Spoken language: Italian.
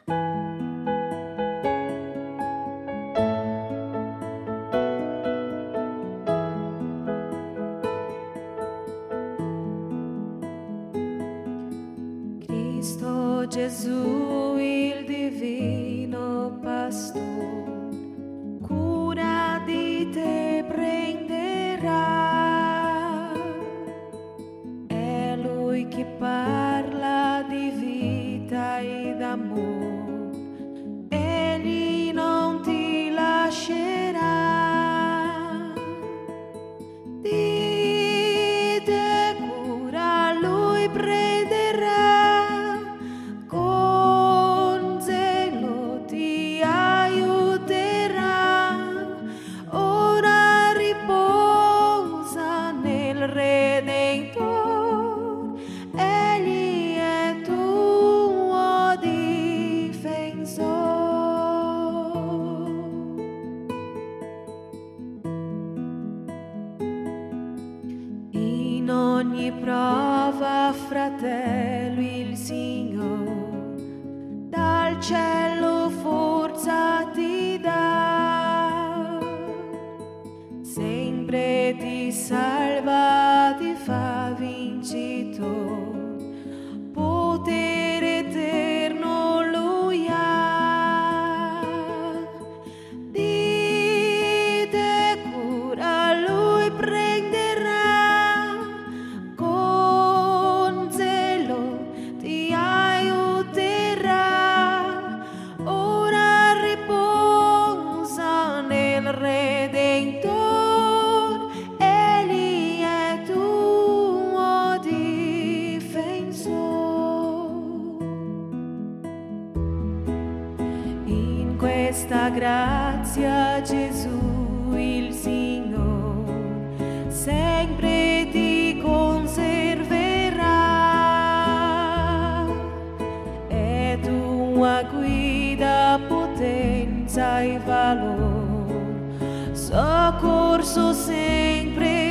Cristo Gesù, il divino pastore, cura di te prenderà. È Lui che parla di vita e d'amore, Egli non ti lascerà. Di te cura Lui prenderà, con zelo ti aiuterà. Ora riposa nel Redentore, Egli è tuo difensore. In ogni prova, fratello, il Signore dal cielo forza ti dà, sempre ti salva, ti fa vincitore, potere eterno Lui ha. Di te cura Lui prenderà, con zelo ti aiuterà. Ora riposa nel Redentore, Egli è tuo difensore. In questa grazia Gesù il Signore sempre ti conserverà. È tua guida, potenza e valore, soccorso sempre